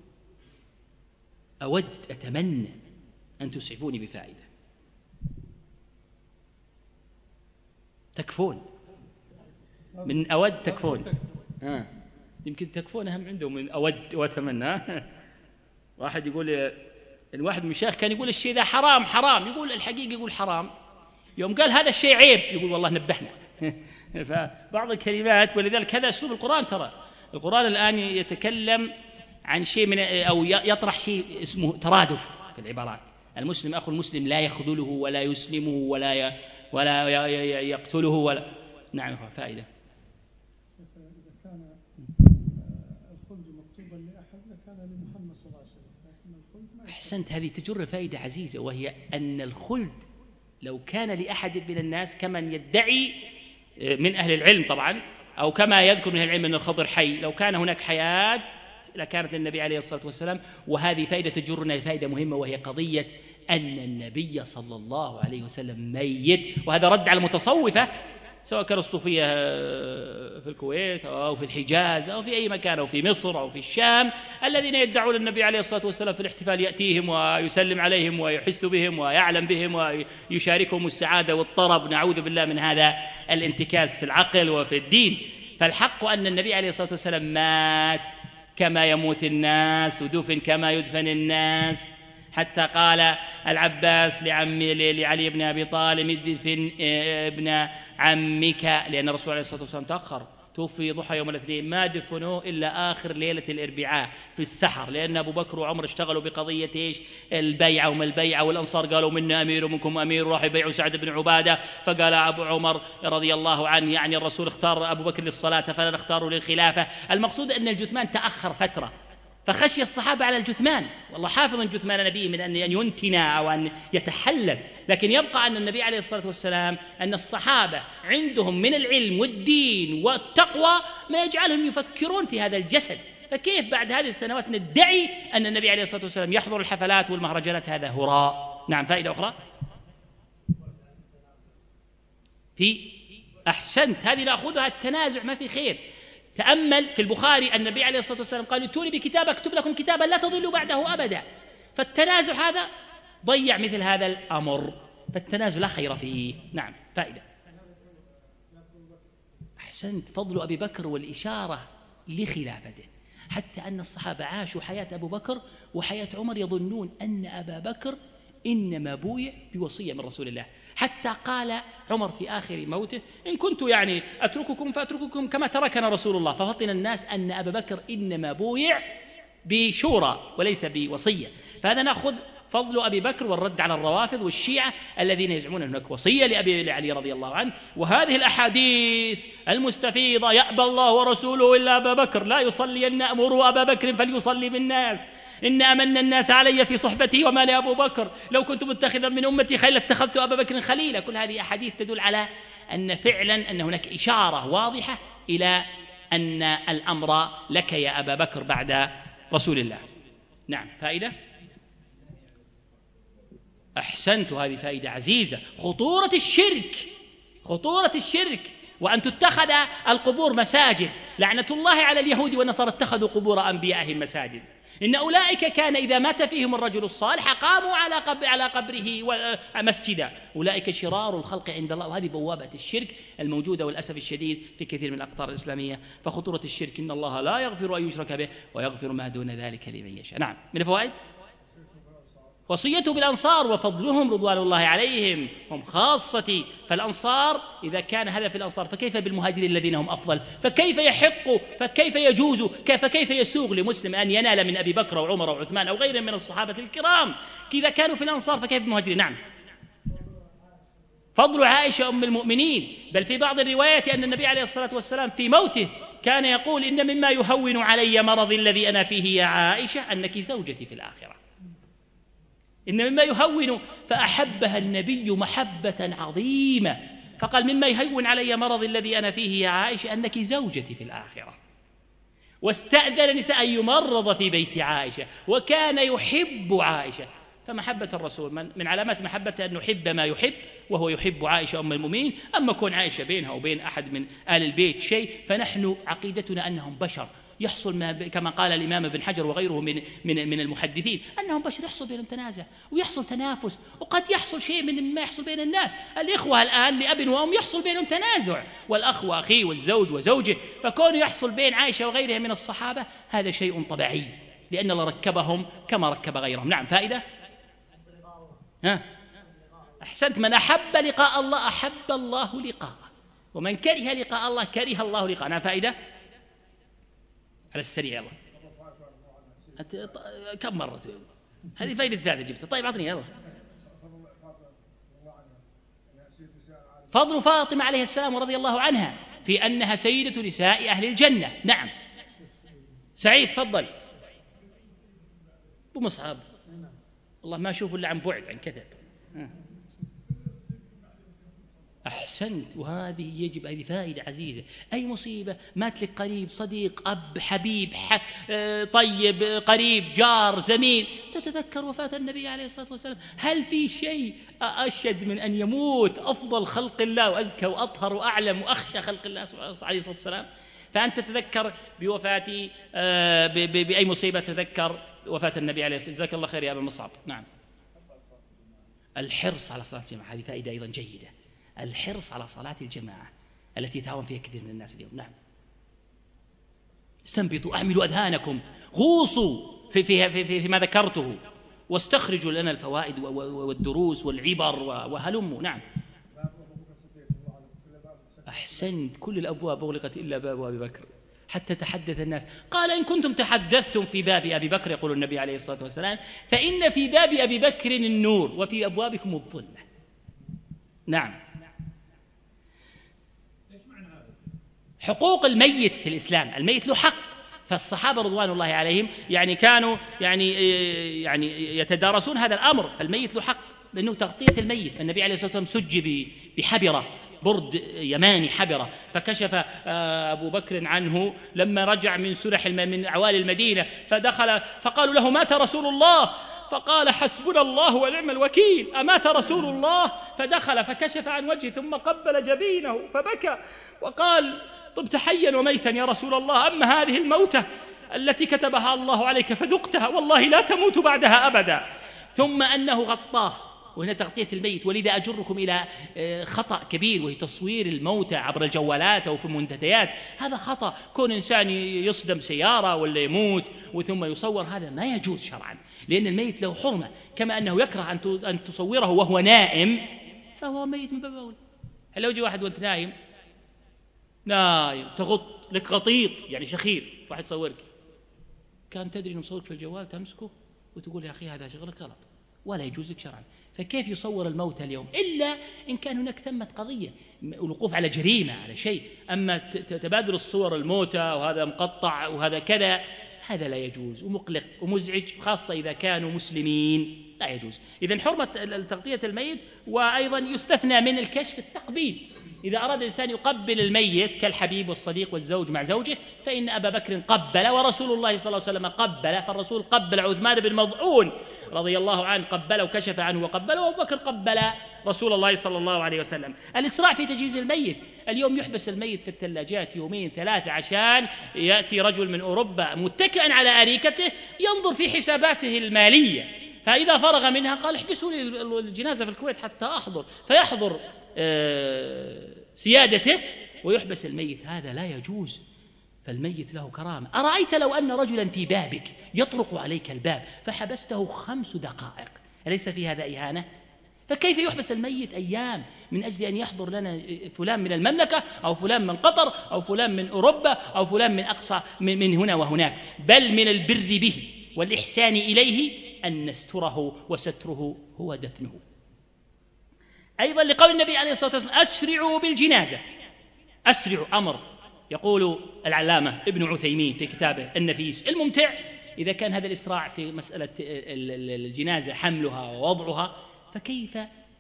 أود أتمنى أن تسعفوني بفائدة. تكفون من أود تكفون آه. يمكن تكفون أهم عندهم من أود وأتمنى. واحد يقول، الواحد من الشيخ كان يقول الشيء ذا حرام حرام، يقول الحقيقة يقول حرام، يوم قال هذا الشيء عيب يقول والله نبهنا. فبعض الكلمات، ولذلك هذا أسلوب القرآن. ترى القرآن الآن يتكلم عن شيء من أو يطرح شيء اسمه ترادف في العبارات. المسلم أخو المسلم لا يخذله ولا يسلمه ولا ي... ولا يقتله ولا. نعم فائدة. إذا كان الخلد مكتوبا لأحد لكان لمحمد صلى الله عليه وسلم، لكن الخلد ما. أحسنت، هذه تجر فائدة عزيزة، وهي أن الخلد لو كان لأحد من الناس كمن يدعي من أهل العلم طبعا، أو كما يذكر من أهل العلم أن الخضر حي، لو كان هناك حياة لكانت للنبي عليه الصلاة والسلام. وهذه فائدة تجرنا فائدة مهمة، وهي قضية أن النبي صلى الله عليه وسلم ميت. وهذا رد على المتصوفة سواء كانوا الصوفية في الكويت أو في الحجاز أو في أي مكان أو في مصر أو في الشام، الذين يدعون النبي عليه الصلاة والسلام في الاحتفال يأتيهم ويسلم عليهم ويحس بهم ويعلم بهم ويشاركهم السعادة والطرب. نعوذ بالله من هذا الانتكاس في العقل وفي الدين. فالحق أن النبي عليه الصلاة والسلام مات كما يموت الناس، ودفن كما يدفن الناس، حتى قال العباس لعمي لعلي بن أبي طالب ادفن ابن عمك، لأن الرسول عليه الصلاة والسلام تأخر، توفي ضحى يوم الاثنين، ما دفنوه إلا آخر ليلة الأربعاء في السحر، لأن أبو بكر وعمر اشتغلوا بقضية إيش؟ البيعة وما البيعة، والأنصار قالوا منا أمير ومنكم أمير، وراح يبيعوا سعد بن عبادة، فقال أبو عمر رضي الله عنه يعني الرسول اختار أبو بكر للصلاة فلا نختاره للخلافة. المقصود أن الجثمان تأخر فترة، فخشي الصحابة على الجثمان، والله حافظ جثمان نبيه من أن ينتنى أو أن يتحلل. لكن يبقى أن النبي عليه الصلاة والسلام أن الصحابة عندهم من العلم والدين والتقوى ما يجعلهم يفكرون في هذا الجسد. فكيف بعد هذه السنوات ندعي أن النبي عليه الصلاة والسلام يحضر الحفلات والمهرجانات؟ هذا هراء. نعم فائدة أخرى في أحسنت، هذه نأخذها التنازع ما في خير. تأمل في البخاري النبي عليه الصلاة والسلام قال ائتوني بكتاب اكتب لكم كتابا لا تضلوا بعده أبدا. فالتنازع هذا ضيع مثل هذا الأمر، فالتنازع لا خير فيه. نعم فائدة. أحسنت. فضل أبي بكر والإشارة لخلافته، حتى أن الصحابة عاشوا حياة أبو بكر وحياة عمر يظنون أن أبا بكر إنما بويع بوصية من رسول الله، حتى قال عمر في آخر موته: إن كنت يعني أترككم فأترككم كما تركنا رسول الله. ففطن الناس أن أبا بكر إنما بويع بشورى وليس بوصية. فهذا نأخذ فضل أبي بكر والرد على الروافض والشيعة الذين يزعمون هناك وصية لأبي علي رضي الله عنه. وهذه الأحاديث المستفيضة: يأبى الله ورسوله إلا أبا بكر، لا يصلين أمروا أبا بكر فليصلي بالناس، إن أمن الناس علي في صحبتي وما لأبو بكر، لو كنت متخذا من أمتي خليلا اتخذت أبا بكر خليلا. كل هذه أحاديث تدل على أن فعلا أن هناك إشارة واضحة إلى أن الأمر لك يا أبا بكر بعد رسول الله. نعم. فائدة. أحسنت. هذه فائدة عزيزة. خطورة الشرك، خطورة الشرك، وأن تتخذ القبور مساجد. لعنة الله على اليهود والنصارى اتخذوا قبور أنبيائهم مساجد. إن أولئك كان إذا مات فيهم الرجل الصالح قاموا على قبر على قبره مسجدا، أولئك شرار الخلق عند الله. وهذه بوابة الشرك الموجودة والأسف الشديد في كثير من الأقطار الإسلامية. فخطورة الشرك: إن الله لا يغفر أن يشرك به ويغفر ما دون ذلك لمن يشاء. نعم. من الفوائد: وصيته بالأنصار وفضلهم رضوان الله عليهم، هم خاصتي. فالأنصار إذا كان هدف الأنصار فكيف بالمهاجرين الذين هم أفضل؟ فكيف يحق، فكيف يجوز، فكيف يسوغ لمسلم أن ينال من أبي بكر وعمر وعثمان أو غيرهم من الصحابة الكرام إذا كانوا في الأنصار؟ فكيف بالمهاجرين؟ نعم. فضل عائشة أم المؤمنين، بل في بعض الروايات أن النبي عليه الصلاة والسلام في موته كان يقول: إن مما يهون علي مرضي الذي أنا فيه يا عائشة أنك زوجتي في الآخرة. إن مما يهون، فأحبها النبي محبة عظيمة، فقال: مما يهون علي مرض الذي أنا فيه يا عائشة أنك زوجتي في الآخرة. واستأذن نساء أن يمرض في بيت عائشة، وكان يحب عائشة. فمحبة الرسول من علامات محبته أن نحب ما يحب، وهو يحب عائشة أم المؤمنين. أما كون عائشة بينها وبين أحد من آل البيت شيء، فنحن عقيدتنا أنهم بشر، يحصل ما كما قال الإمام ابن حجر وغيره من من من المحدثين أنهم بشر، يحصل بينهم تنازع ويحصل تنافس، وقد يحصل شيء من ما يحصل بين الناس. الإخوة الآن لأب وأم يحصل بينهم تنازع، والأخ وأخيه والزوج وزوجه، فكون يحصل بين عائشة وغيرها من الصحابة هذا شيء طبيعي، لأن الله ركبهم كما ركب غيرهم. نعم. فائدة. ها. أحسنت. من أحب لقاء الله أحب الله لقاءه، ومن كره لقاء الله كره الله لقاءه. نعم. فائدة على السريع. يلا كم مرة هذه فائدة ثالثة جبتها. طيب أعطني. يلا. فضل فاطمة عليه السلام رضي الله عنها في أنها سيدة نساء أهل الجنة. نعم. سعيد تفضل. أبو مصعب والله ما أشوف إلا عن بعد عن كذب. أحسنت. وهذه يجب، هذه فائدة عزيزة. أي مصيبة مات لك قريب، صديق، أب، حبيب، ح... طيب، قريب، جار، زميل، تتذكر وفاة النبي عليه الصلاة والسلام. هل في شيء أشد من أن يموت أفضل خلق الله وأزكى وأطهر وأعلم وأخشى خلق الله عليه الصلاة والسلام؟ فأنت تتذكر بوفاة بأي مصيبة تذكر وفاة النبي عليه الصلاة والسلام. جزاك الله خير يا أبا مصعب. نعم. الحرص على صلاة الجماعة، هذه فائدة أيضا جيدة. الحرص على صلاة الجماعة التي يتهاون فيها كثير من الناس اليوم. نعم. استنبطوا، أعملوا أذهانكم، غوصوا في, في, في, في, في ما ذكرته، واستخرجوا لنا الفوائد والدروس والعبر وهلموا. نعم. أحسنت. كل الأبواب أغلقت إلا باب أبي بكر حتى تحدث الناس. قال: إن كنتم تحدثتم في باب أبي بكر، يقول النبي عليه الصلاة والسلام، فإن في باب أبي بكر النور وفي أبوابكم الظلمة. نعم. حقوق الميت في الإسلام، الميت له حق. فالصحابة رضوان الله عليهم يعني كانوا يعني يعني يتدارسون هذا الأمر، فالميت له حق بأنه تغطية الميت. النبي عليه الصلاة والسلام سج بحبرة، برد يماني حبرة، فكشف أبو بكر عنه لما رجع من سلح من أعوالي المدينة، فدخل فقالوا له: مات رسول الله؟ فقال: حسبنا الله ونعم الوكيل، أمات رسول الله؟ فدخل فكشف عن وجهه ثم قبل جبينه فبكى وقال: طبت حيا وميتا يا رسول الله، أما هذه الموتة التي كتبها الله عليك فذقتها، والله لا تموت بعدها أبدا. ثم أنه غطاه وهنا تغطية الميت. ولذا أجركم إلى خطأ كبير، وهي تصوير الموتى عبر الجوالات أو في المنتديات. هذا خطأ. كون إنسان يصدم سيارة ولا يموت وثم يصور، هذا ما يجوز شرعا، لأن الميت له حرمة. كما أنه يكره أن تصوره وهو نائم، فهو ميت من باب أولى. لو جي واحد وأنت نايم نايم تغط لك غطيط يعني شخير، واحد صورك، كان تدري أنه مصورك في الجوال، تمسكه وتقول يا أخي هذا شغلك غلط، ولا يجوز لك شرعا. فكيف يصور الموتى اليوم إلا إن كان هناك ثمة قضية الوقوف على جريمة على شيء. أما تبادل الصور الموتى وهذا مقطع وهذا كذا، هذا لا يجوز ومقلق ومزعج، خاصة إذا كانوا مسلمين، لا يجوز. إذن حرمة تغطية الميت. وأيضا يستثنى من الكشف التقبيل. إذا أراد الإنسان يقبل الميت كالحبيب والصديق والزوج مع زوجه، فإن أبا بكر قبل، ورسول الله صلى الله عليه وسلم قبل. فالرسول قبل عثمان بن مظعون رضي الله عنه، قبله وكشف عنه وقبله، وأبو بكر قبل رسول الله صلى الله عليه وسلم. الإسراع في تجهيز الميت. اليوم يحبس الميت في الثلاجات يومين ثلاثة، عشان يأتي رجل من أوروبا متكئا على أريكته ينظر في حساباته المالية، فإذا فرغ منها قال احبسوا لي الجنازة في الكويت حتى أحضر، فيحضر سيادته ويحبس الميت. هذا لا يجوز، فالميت له كرامة. أرأيت لو أن رجلا في بابك يطرق عليك الباب فحبسته خمس دقائق، أليس في هذا إهانة؟ فكيف يحبس الميت أيام من أجل أن يحضر لنا فلان من المملكة أو فلان من قطر أو فلان من أوروبا أو فلان من أقصى من هنا وهناك؟ بل من البر به والإحسان إليه أن نستره، وستره هو دفنه. أيضا لقول النبي عليه الصلاة والسلام أسرعوا بالجنازة. أسرعوا أمر، يقول العلامة ابن عثيمين في كتابه النفيس الممتع، إذا كان هذا الإسراع في مسألة الجنازة حملها ووضعها، فكيف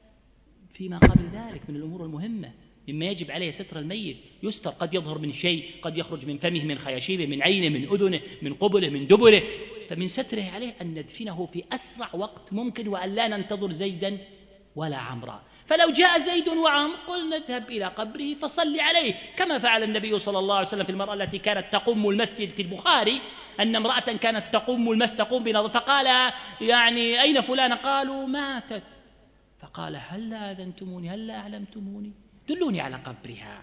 فيما قبل ذلك من الأمور المهمة مما يجب عليه ستر الميت؟ يستر، قد يظهر من شيء، قد يخرج من فمه، من خياشيمه، من عينه، من أذنه، من قبله، من دبره، فمن ستره عليه أن ندفنه في أسرع وقت ممكن، وأن لا ننتظر زيدا ولا عمرا. فلو جاء زيد وعمر قلنا اذهب إلى قبره فصل عليه، كما فعل النبي صلى الله عليه وسلم في المرأة التي كانت تقوم المسجد في البخاري، أن امرأة كانت تقوم المسجد تقوم بنظر، فقال يعني أين فلانة؟ قالوا ماتت. فقال هل آذنتموني، هل أعلمتموني، دلوني على قبرها.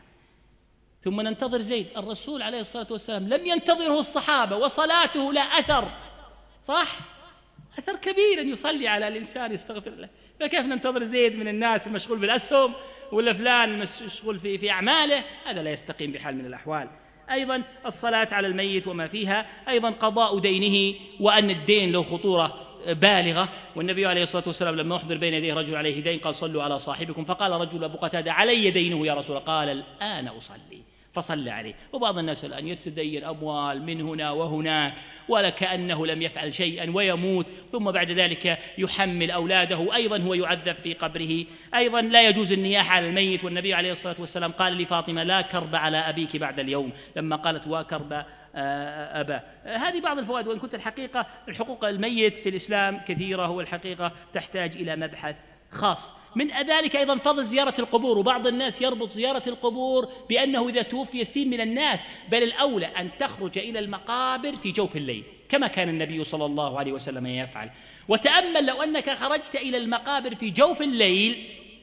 ثم ننتظر زيد. الرسول عليه الصلاة والسلام لم ينتظره الصحابة، وصلاته لا أثر، صح؟ أثر كبير أن يصلي على الإنسان يستغفر له، فكيف ننتظر زيد من الناس المشغول بالأسهم، ولا فلان المشغول في, في أعماله؟ هذا لا يستقيم بحال من الأحوال. أيضا الصلاة على الميت وما فيها، أيضا قضاء دينه، وأن الدين له خطورة بالغة. والنبي عليه الصلاة والسلام لما أحضر بين يديه رجل عليه دين قال صلوا على صاحبكم، فقال رجل أبو قتادة علي دينه يا رسول الله، قال الآن أصلي، فصلى عليه. وبعض الناس الآن يتدين أموال من هنا وهناك ولا كأنه لم يفعل شيئا ويموت، ثم بعد ذلك يحمل أولاده، أيضا هو يعذب في قبره. أيضا لا يجوز النياحة على الميت. والنبي عليه الصلاة والسلام قال لفاطمة لا كرب على أبيك بعد اليوم، لما قالت وكرب أبا. هذه بعض الفوائد، وإن كنت الحقيقة الحقوق الميت في الإسلام كثيرة، والحقيقة تحتاج إلى مبحث خاص. من ذلك أيضا فضل زيارة القبور. وبعض الناس يربط زيارة القبور بأنه إذا توفي يسير من الناس، بل الأولى أن تخرج إلى المقابر في جوف الليل كما كان النبي صلى الله عليه وسلم يفعل. وتأمل لو أنك خرجت إلى المقابر في جوف الليل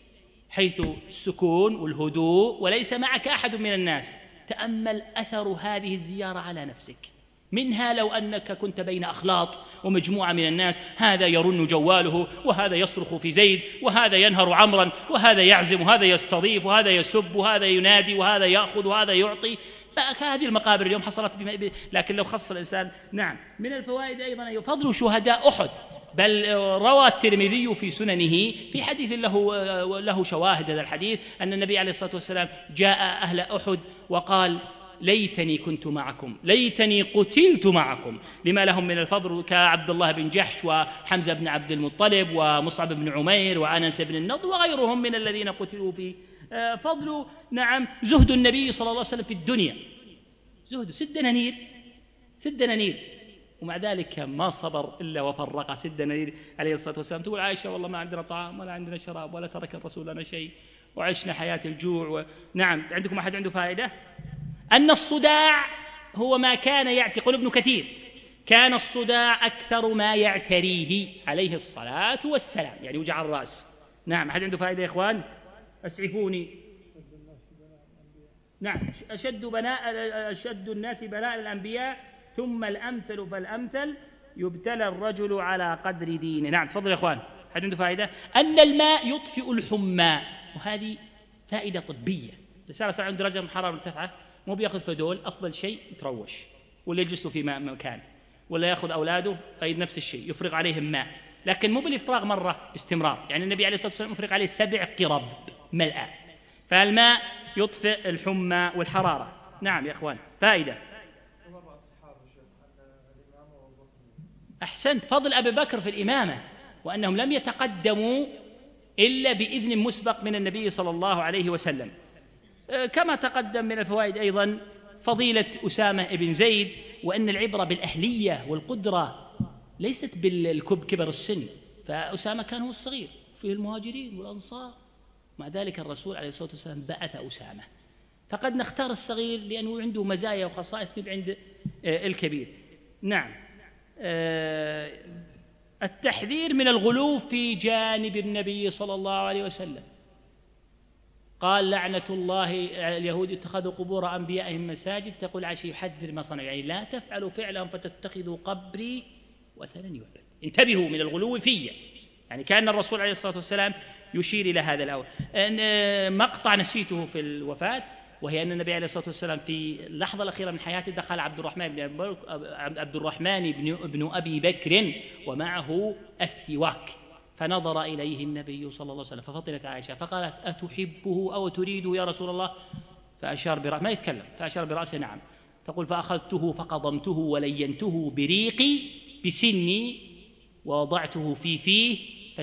حيث السكون والهدوء وليس معك أحد من الناس، تأمل أثر هذه الزيارة على نفسك. منها لو أنك كنت بين أخلاط ومجموعة من الناس، هذا يرن جواله، وهذا يصرخ في زيد، وهذا ينهر عمرا، وهذا يعزم، وهذا يستضيف، وهذا يسب، وهذا ينادي، وهذا يأخذ، وهذا يعطي. هذه المقابر اليوم حصلت بم... لكن لو خص الإنسان. نعم. من الفوائد أيضا يفضل شهداء أحد، بل روى الترمذي في سننه في حديث له له شواهد هذا الحديث، أن النبي عليه الصلاة والسلام جاء أهل أحد وقال ليتني كنت معكم، ليتني قتلت معكم، لما لهم من الفضل كعبد الله بن جحش وحمزة بن عبد المطلب ومصعب بن عمير وأنس بن النضر وغيرهم من الذين قتلوا في فضل. نعم. زهد النبي صلى الله عليه وسلم في الدنيا، زهد ست دنانير، ست دنانير، ومع ذلك ما صبر إلا وفرق ست دنانير عليه الصلاة والسلام. تقول عائشة والله ما عندنا طعام ولا عندنا شراب ولا ترك الرسول لنا شيء وعشنا حياة الجوع و... نعم. عندكم أحد عنده فائدة؟ أن الصداع هو ما كان يعتق. ابن كثير كان الصداع أكثر ما يعتريه عليه الصلاة والسلام، يعني وجع الرأس نعم. أحد عنده فائدة يا إخوان؟ أسعفوني. نعم. أشد بناء أشد الناس بلاء الأنبياء ثم الأمثل فالأمثل يبتلى الرجل على قدر دينه. نعم تفضل يا إخوان. أحد عنده فائدة؟ أن الماء يطفئ الحمى، وهذه فائدة طبية. رسالة صار عنده درجة من حرارة مرتفعة مو بياخذ فدول، أفضل شيء يتروش ولا يجلسوا في ماء مكان، ولا يأخذ أولاده أي نفس الشيء يفرغ عليهم ماء، لكن مو بالإفراغ مرة باستمرار. يعني النبي عليه الصلاة والسلام يفرغ عليه سبع قرب ملأ، فالماء يطفئ الحمى والحرارة. نعم يا إخوان فائدة. أحسنت. فضل أبي بكر في الإمامة، وأنهم لم يتقدموا إلا بإذن مسبق من النبي صلى الله عليه وسلم. كما تقدم من الفوائد أيضا فضيلة أسامة بن زيد، وأن العبرة بالأهلية والقدرة ليست بالكبر السن، فأسامة كان هو الصغير في المهاجرين والأنصار، مع ذلك الرسول عليه الصلاة والسلام بعث أسامة. فقد نختار الصغير لأنه عنده مزايا وخصائص من عند الكبير. نعم. التحذير من الغلو في جانب النبي صلى الله عليه وسلم. قال لعنة الله اليهود اتخذوا قبور أنبيائهم مساجد، تقول عائشة يحذر ما صنعوا، يعني لا تفعلوا فعلا فتتخذوا قبري وثنا يعبد. انتبهوا من الغلو فيه، يعني كان الرسول عليه الصلاة والسلام يشير إلى هذا الأول. مقطع نسيته في الوفاة، وهي أن النبي عليه الصلاة والسلام في اللحظة الأخيرة من حياته دخل عبد الرحمن بن عبد الرحمن بن ابن أبي بكر ومعه السواك، فنظر إليه النبي صلى الله عليه وسلم ففطنت عائشة فقالت أتحبه أو تريده يا رسول الله؟ فأشار برأسه، ما يتكلم، فأشار برأسه نعم. تقول فأخذته فقضمته ولينته بريقي بسني ووضعته في فيه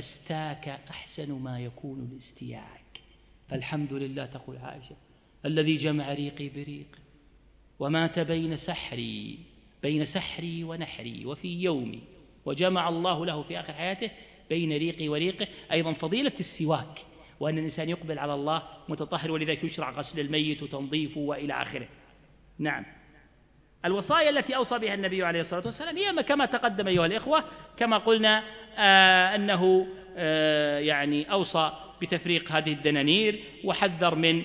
فاستاك أحسن ما يكون الاستياك. فالحمد لله تقول عائشة الذي جمع ريقي بريقي ومات بين سحري بين سحري ونحري وفي يومي، وجمع الله له في آخر حياته بين ريقي وريقه. أيضا فضيلة السواك، وأن الإنسان يقبل على الله متطهر، ولذلك يشرع غسل الميت وتنظيفه وإلى آخره. نعم. الوصايا التي أوصى بها النبي عليه الصلاة والسلام هي كما تقدم أيها الإخوة، كما قلنا آه أنه آه يعني أوصى بتفريق هذه الدنانير، وحذر من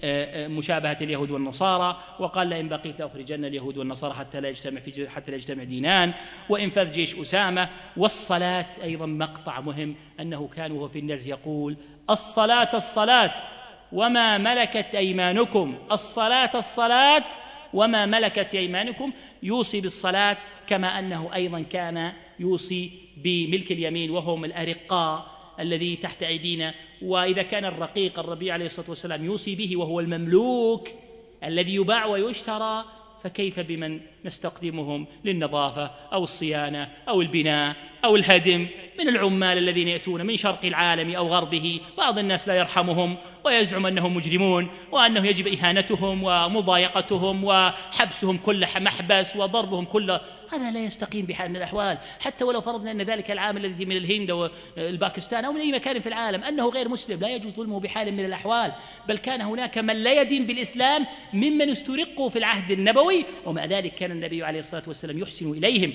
مشابهة اليهود والنصارى، وقال لئن بقيت لأخرجن اليهود والنصارى حتى لا يجتمع في حتى لا يجتمع دينان، وإنفاذ جيش أسامة. والصلاة أيضا مقطع مهم، أنه كان وهو في النزع يقول الصلاة الصلاة وما ملكت أيمانكم، الصلاة الصلاة وما ملكت أيمانكم، يوصي بالصلاة، كما أنه أيضا كان يوصي بملك اليمين وهم الأرقاء الذي تحت أيدينا. وإذا كان الرقيق الربيع عليه الصلاة والسلام يوصي به وهو المملوك الذي يباع ويشترى، فكيف بمن نستقدمهم للنظافة أو الصيانة أو البناء أو الهدم من العمال الذين يأتون من شرق العالم أو غربه؟ بعض الناس لا يرحمهم ويزعم أنهم مجرمون، وأنه يجب إهانتهم ومضايقتهم وحبسهم كل محبس وضربهم كل، هذا لا يستقيم بحال من الأحوال. حتى ولو فرضنا أن ذلك العامل الذي من الهند والباكستان أو من أي مكان في العالم أنه غير مسلم، لا يجوز ظلمه بحال من الأحوال. بل كان هناك من لا يدين بالإسلام ممن استرقوا في العهد النبوي، ومع ذلك كان النبي عليه الصلاة والسلام يحسن إليهم.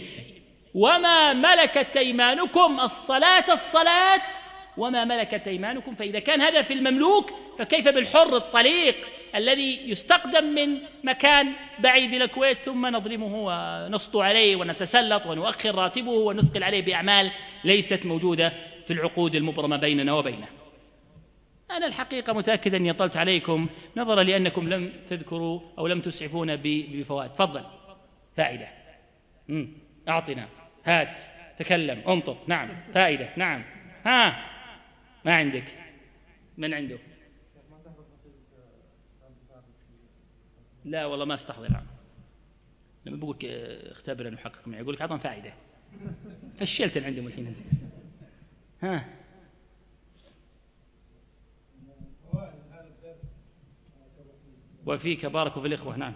وما ملكت أيمانكم، الصلاة الصلاة وما ملكت أيمانكم. فإذا كان هذا في المملوك فكيف بالحر الطليق الذي يستقدم من مكان بعيد إلى الكويت ثم نظلمه ونسطو عليه ونتسلط ونؤخر راتبه ونثقل عليه بأعمال ليست موجودة في العقود المبرمة بيننا وبينه. أنا الحقيقة متأكد أني طلت عليكم نظرا لأنكم لم تذكروا أو لم تسعفون بفوائد. تفضل فائدة. مم. أعطنا، هات، تكلم، انطق. نعم فائدة. نعم. ها ما عندك؟ من عنده؟ لا والله ما استحضر. لما بقول اختبر أن يحقق معي يقول لك أعطنا فائدة، فشلت عندهم الحين أنت. ها وفيك بارك في الإخوة. نعم.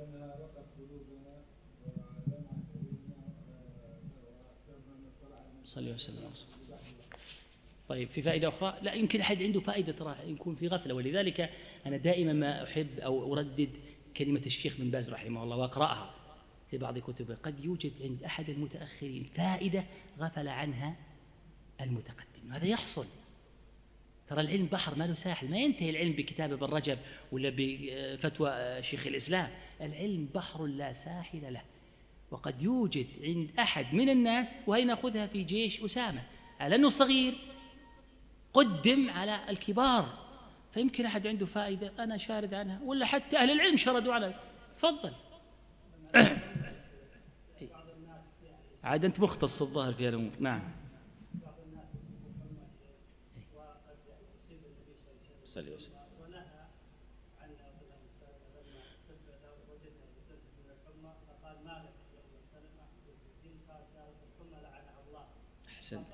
صلى وسلم. طيب في فائدة أخرى؟ لا يمكن أحد عنده فائدة ترى يكون في غفلة، ولذلك أنا دائما ما أحب أو أردد كلمة الشيخ بن باز رحمه الله وأقرأها في بعض كتبه. قد يوجد عند أحد المتأخرين فائدة غفل عنها المتقدم، هذا يحصل. ترى العلم بحر ما له ساحل، ما ينتهي العلم بكتاب ابن رجب ولا بفتوى شيخ الإسلام. العلم بحر لا ساحل له، وقد يوجد عند أحد من الناس، وهي نأخذها في جيش أسامة، على أنه صغير قدم على الكبار، فيمكن أحد عنده فائدة أنا شارد عنها، ولا حتى أهل العلم شردوا عنها. تفضل. عاد أنت مختص الظاهر في الأمور. نعم. صلي وسلم. أحسنت.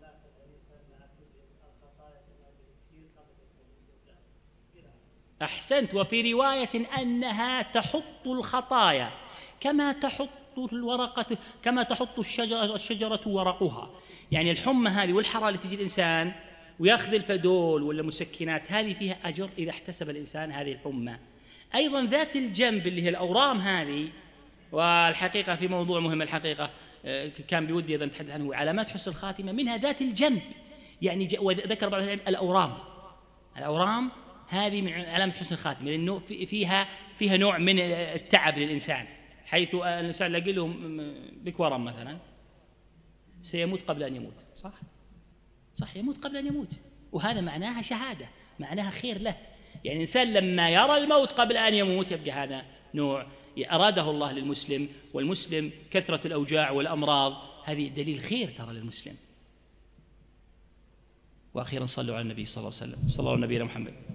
أحسنت. وفي رواية أنها تحط الخطايا كما تحط الورقة، كما تحط الشجرة, الشجرة ورقها. يعني الحمى هذه والحرارة اللي تجي الإنسان ويأخذ الفدول ولا مسكنات، هذه فيها أجر إذا احتسب الإنسان هذه الحمى. أيضا ذات الجنب اللي هي الأورام هذه، والحقيقة في موضوع مهم الحقيقة كان بودي إذا نتحدث عنه، علامات حسن الخاتمة منها ذات الجنب. يعني وذكر بعض العلم الأورام، الأورام هذه من علامة حسن الخاتمة، لأنه فيها فيها نوع من التعب للإنسان، حيث الإنسان لقي له بك ورم مثلا سيموت قبل أن يموت، صح؟ صح، يموت قبل أن يموت، وهذا معناها شهادة، معناها خير له. يعني الإنسان لما يرى الموت قبل أن يموت يبقى هذا نوع أراده الله للمسلم، والمسلم كثرة الأوجاع والأمراض هذه دليل خير ترى للمسلم. وأخيرا صلوا على النبي صلى الله عليه وسلم. صلى الله على نبينا محمد.